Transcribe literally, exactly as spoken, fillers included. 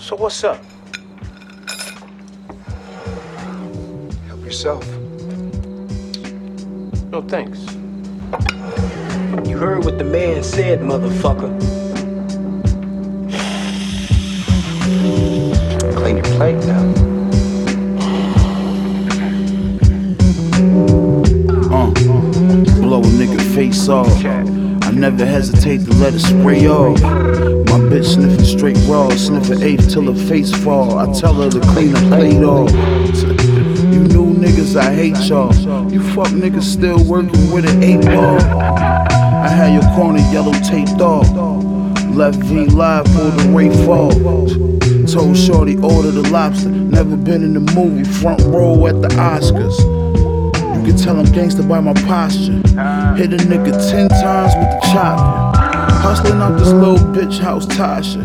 So what's up? Help yourself. No thanks. You heard what the man said, motherfucker. Clean your plate now. Uh, blow a nigga face off. I never hesitate to let it spray off. My bitch sniffing straight raw, sniffing eighth till her face fall. I tell her to clean her plate off. You new niggas, I hate y'all. You fuck niggas still working with an eight ball. I had your corner yellow taped off. Left V live for the Ray fall. Told Shorty order the lobster. Never been in the movie, front row at the Oscars. You can tell I'm gangster by my posture. Hit a nigga ten times with the chopper. Hustling out this little bitch house, Tasha.